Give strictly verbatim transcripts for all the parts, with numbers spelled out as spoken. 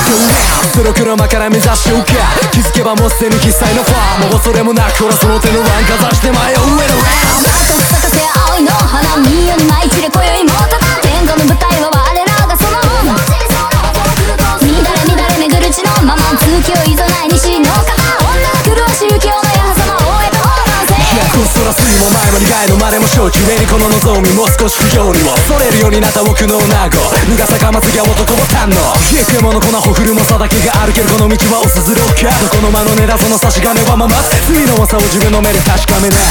黒黒間から目指しようか。気づけばもうすでに喫茶のファン。もう恐れもなくほらその手のワンかざして前を上のラウンド。 咲かせ青いの花見よに舞い散れ今宵もただ天下の舞台は我らがそのもの。乱れ乱れ巡る血のまま月をいざない西の方。女が狂わし行の矢狭を終えた放浪せ。 いやこっそらすぎも前も苦いのまでも承知。上にこの望みもう少し不条理をそれるようになった僕の女子。脱がさかまつぎは男も堪能。冷えくものこのほふるもさだけが歩けるこの道はおすずろっか。どこの間の値段その差し金はまます罪の重さを自分の目で確かめな。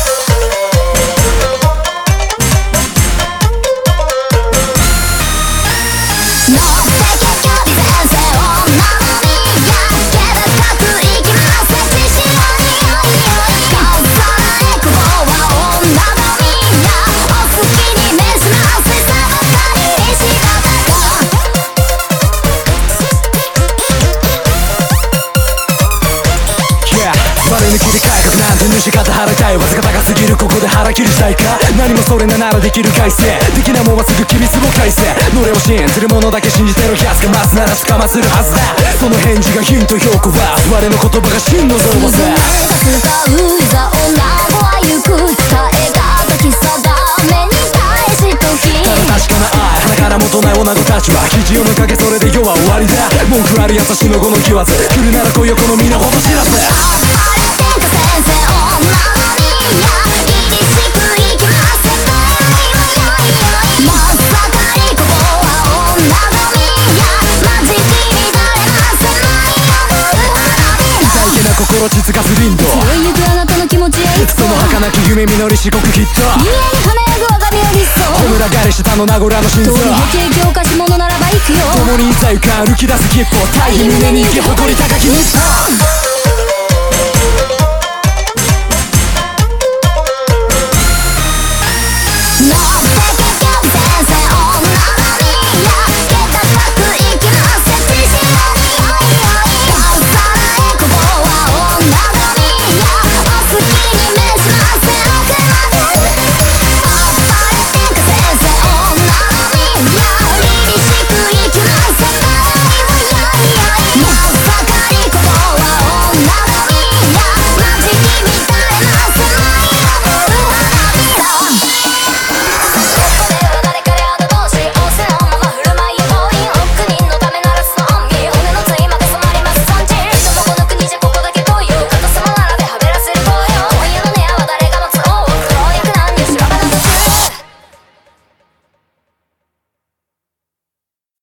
バレ抜きで改革なんて主方払いたい。わずか高すぎるここで腹切りしたいか。何もそれならできる改正できないもんはすぐ厳しも改正。どれを信じる者だけ信じてるやつがますなら捕まつるはずだ。その返事がヒント評価は我の言葉が真の像もさ。 使ういざ女子は行く伝えが時定めに返しとき。 ただ確かな愛鼻からもとない女子たちは肘を抜かけそれで世は終わりだ。文句ある優しの語の言わず来るなら来いよこの身の程知らず。心ちつかすリンド強いゆくあなたの気持ちへ行くその儚き夢実り至極きっと家に華やぐ我が身よりそうほむら返したの名残の心臓。 通りの景況化し物ならば行くよ。 共にいざゆか歩き出す切符を大義胸に生き誇り高き日本。